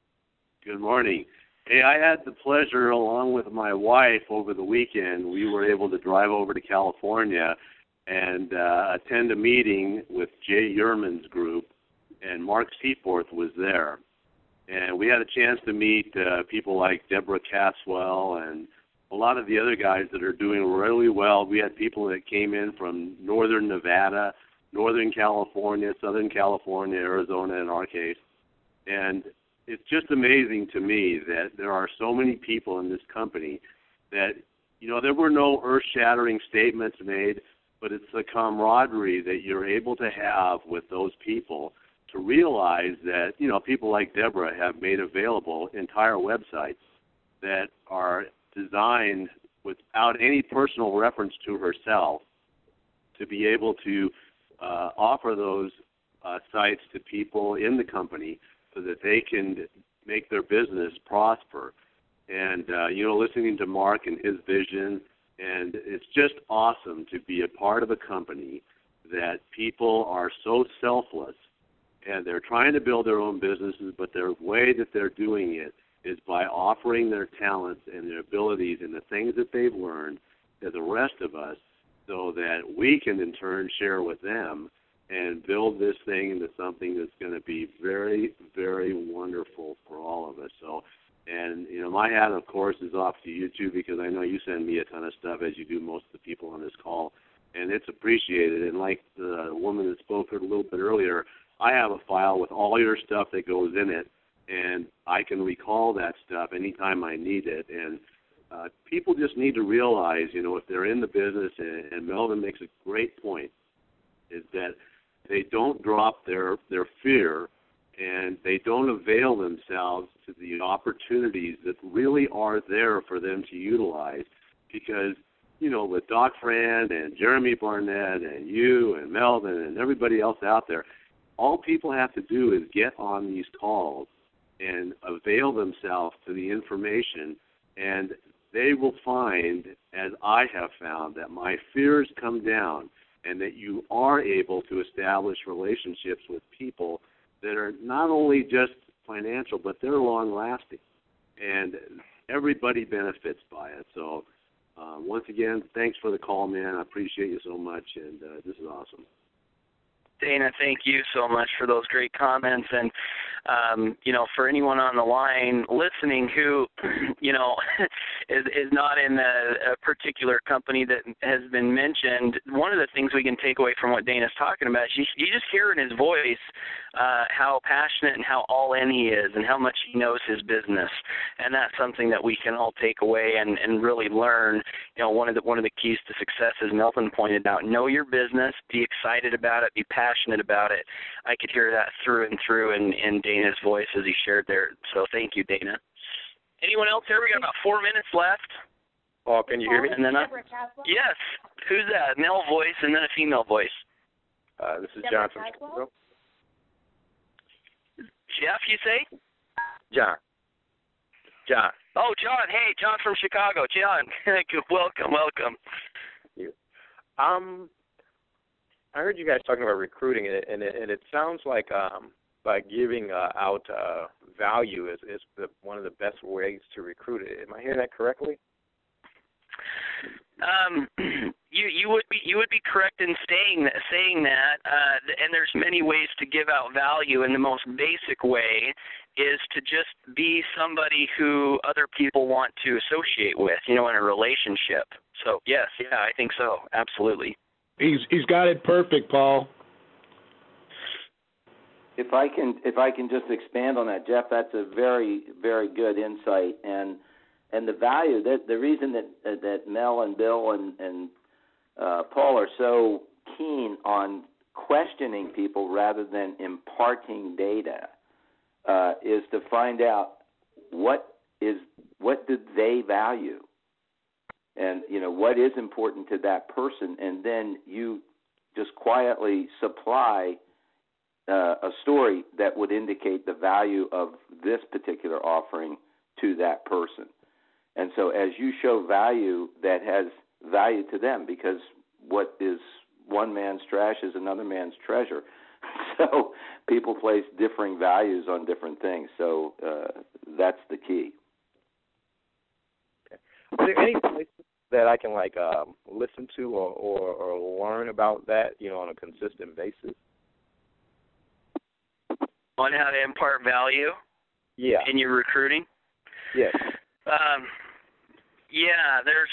Good morning. Hey, I had the pleasure, along with my wife, over the weekend, we were able to drive over to California and attend a meeting with Jay Yerman's group, and Mark Seaforth was there. And we had a chance to meet people like Deborah Caswell and a lot of the other guys that are doing really well. We had people that came in from northern Nevada, Northern California, Southern California, Arizona in our case. And it's just amazing to me that there are so many people in this company that, there were no earth-shattering statements made, but it's the camaraderie that you're able to have with those people to realize that, people like Deborah have made available entire websites that are designed without any personal reference to herself to be able to offer those sites to people in the company so that they can make their business prosper. And, listening to Mark and his vision, and it's just awesome to be a part of a company that people are so selfless and they're trying to build their own businesses, but the way that they're doing it is by offering their talents and their abilities and the things that they've learned to the rest of us so that we can in turn share with them and build this thing into something that's going to be very, very wonderful for all of us. So, and, my hat, of course, is off to you, too, because I know you send me a ton of stuff, as you do most of the people on this call, and it's appreciated. And like the woman that spoke a little bit earlier, I have a file with all your stuff that goes in it, and I can recall that stuff anytime I need it. And people just need to realize, if they're in the business, and Melvin makes a great point, is that they don't drop their fear, and they don't avail themselves to the opportunities that really are there for them to utilize. Because, with Doc Fran and Jeremy Barnett and you and Melvin and everybody else out there, all people have to do is get on these calls and avail themselves to the information, and they will find, as I have found, that my fears come down and that you are able to establish relationships with people that are not only just financial, but they're long-lasting. And everybody benefits by it. So, once again, thanks for the call, man. I appreciate you so much, and this is awesome. Dana, thank you so much for those great comments. And, for anyone on the line listening who, is not in a particular company that has been mentioned, one of the things we can take away from what Dana's talking about is you just hear in his voice how passionate and how all in he is and how much he knows his business. And that's something that we can all take away and really learn. One of the keys to success, as Melvin pointed out, know your business, be excited about it, be passionate about it. I could hear that through and through in Dana's voice as he shared there. So thank you, Dana. Anyone else here? We got about 4 minutes left. Paul, can you hear me? And then yes. Who's that? Male voice and then a female voice. This is John from Chicago. Jeff, you say? John. Oh, John. Hey, John from Chicago. John, welcome. Thank you. I heard you guys talking about recruiting, and it sounds like by giving out value is one of the best ways to recruit it. Am I hearing that correctly? You would be correct in saying that, and there's many ways to give out value, and the most basic way is to just be somebody who other people want to associate with, in a relationship. So yes, I think so, absolutely. He's got it perfect, Paul. If I can just expand on that, Jeff, that's a very, very good insight, and the value that the reason that Mel and Bill and Paul are so keen on questioning people rather than imparting data is to find out what do they value, and what is important to that person, and then you just quietly supply a story that would indicate the value of this particular offering to that person. And so as you show value that has value to them, because what is one man's trash is another man's treasure. So people place differing values on different things. So that's the key. Okay. Are there any places that I can listen to or learn about that, on a consistent basis? On how to impart value? Yeah. In your recruiting? Yes. There's,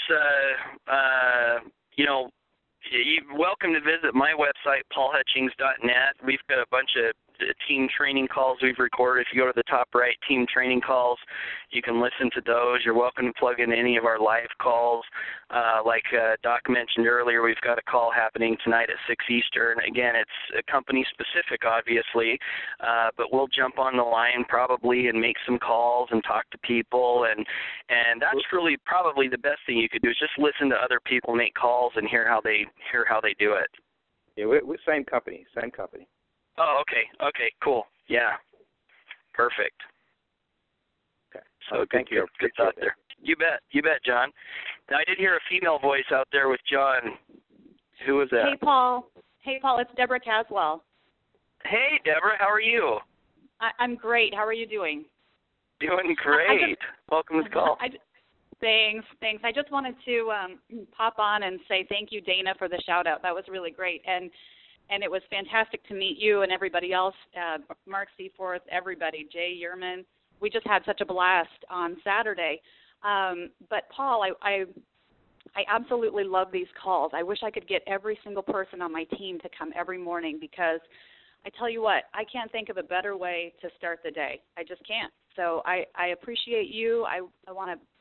you're welcome to visit my website, paulhutchings.net. We've got a bunch of team training calls we've recorded. If you go to the top right, team training calls, you can listen to those. You're welcome to plug in any of our live calls. Like Doc mentioned earlier, we've got a call happening tonight at 6 Eastern. Again, it's company specific, obviously, but we'll jump on the line probably and make some calls and talk to people. And that's really probably the best thing you could do is just listen to other people make calls and hear how they do it. Yeah, we're same company. Oh, okay, cool. Yeah, perfect. Okay. So thank you. Good thought there. You bet, John. Now, I did hear a female voice out there with John. Who was that? Hey, Paul, it's Deborah Caswell. Hey, Deborah, how are you? I'm great. How are you doing? Doing great. Welcome to the call. Thanks. I just wanted to pop on and say thank you, Dana, for the shout-out. That was really great. And it was fantastic to meet you and everybody else, Mark Seaforth, everybody, Jay Yerman. We just had such a blast on Saturday. But, Paul, I absolutely love these calls. I wish I could get every single person on my team to come every morning because I tell you what, I can't think of a better way to start the day. I just can't. So I appreciate you. I want to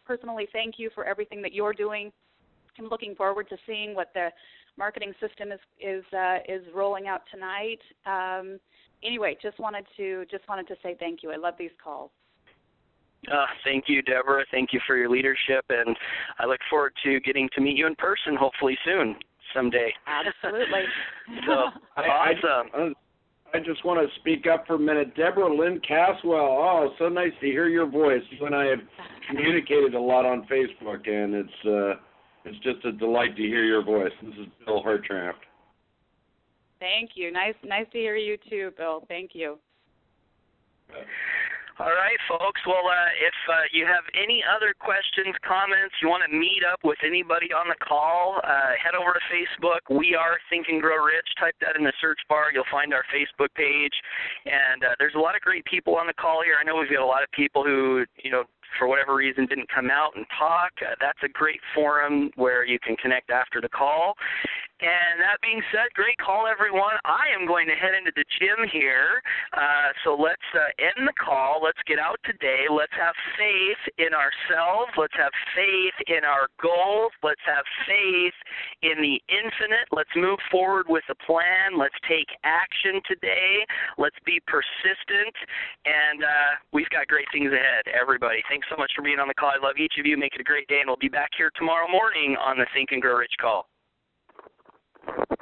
personally thank you for everything that you're doing. I'm looking forward to seeing what the marketing system is rolling out tonight. Anyway, just wanted to say thank you. I love these calls. Thank you, Deborah. Thank you for your leadership, and I look forward to getting to meet you in person hopefully soon, someday. Absolutely. So, awesome. I just want to speak up for a minute. Deborah Lynn Caswell, oh, so nice to hear your voice. You and I have communicated a lot on Facebook, and it's just a delight to hear your voice. This is Bill Hertramp. Thank you. Nice to hear you too, Bill. Thank you. All right, folks. Well, if you have any other questions, comments, you want to meet up with anybody on the call, head over to Facebook. We are Think and Grow Rich. Type that in the search bar. You'll find our Facebook page. And there's a lot of great people on the call here. I know we've got a lot of people who, for whatever reason, didn't come out and talk. That's a great forum where you can connect after the call. And that being said, great call, everyone. I am going to head into the gym here. So let's end the call. Let's get out today. Let's have faith in ourselves. Let's have faith in our goals. Let's have faith in the infinite. Let's move forward with a plan. Let's take action today. Let's be persistent. And we've got great things ahead, everybody. Thanks so much for being on the call. I love each of you. Make it a great day, and we'll be back here tomorrow morning on the Think and Grow Rich call.